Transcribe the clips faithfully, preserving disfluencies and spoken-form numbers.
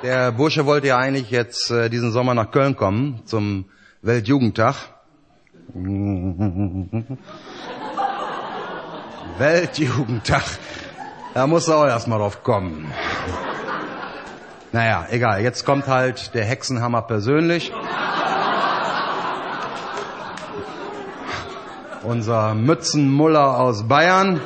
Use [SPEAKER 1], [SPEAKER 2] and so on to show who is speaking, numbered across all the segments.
[SPEAKER 1] Der Bursche wollte ja eigentlich jetzt äh, diesen Sommer nach Köln kommen, zum Weltjugendtag. Weltjugendtag. Da muss er auch erstmal drauf kommen. Naja, egal. Jetzt kommt halt der Hexenhammer persönlich. Unser Mützenmuller aus Bayern.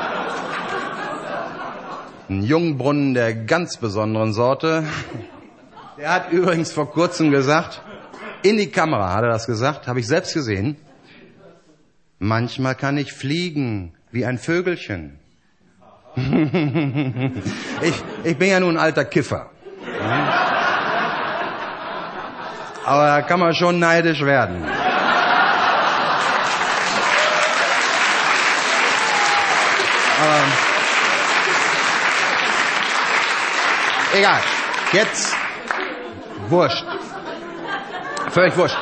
[SPEAKER 1] Ein Jungbrunnen der ganz besonderen Sorte. Der hat übrigens vor kurzem gesagt, in die Kamera hat er das gesagt, habe ich selbst gesehen. Manchmal kann ich fliegen wie ein Vögelchen. ich, ich bin ja nun ein alter Kiffer. Aber da kann man schon neidisch werden. Aber egal, jetzt wurscht. Völlig wurscht.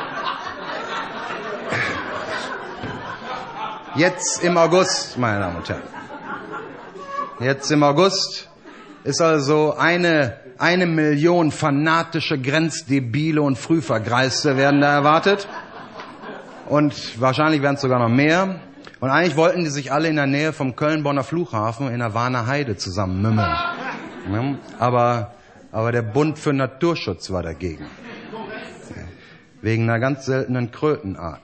[SPEAKER 1] Jetzt im August, meine Damen und Herren. Jetzt im August ist also eine, eine Million fanatische Grenzdebile und Frühvergreiste werden da erwartet. Und wahrscheinlich werden es sogar noch mehr. Und eigentlich wollten die sich alle in der Nähe vom Köln-Bonner Flughafen in der Warner Heide zusammenmümmeln. Ja, aber, aber der Bund für Naturschutz war dagegen. Wegen einer ganz seltenen Krötenart.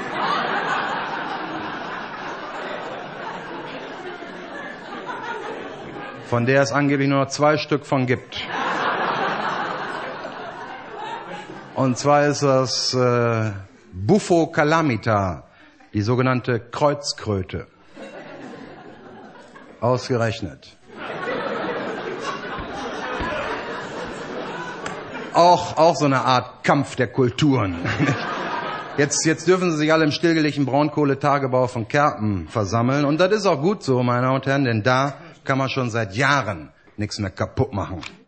[SPEAKER 1] Von der es angeblich nur noch zwei Stück von gibt. Und zwar ist das äh, Bufo calamita, die sogenannte Kreuzkröte. Ausgerechnet. Auch, auch so eine Art Kampf der Kulturen. Jetzt, jetzt dürfen sie sich alle im stillgelegten Braunkohletagebau von Kerpen versammeln. Und das ist auch gut so, meine Damen und Herren, denn da kann man schon seit Jahren nichts mehr kaputt machen.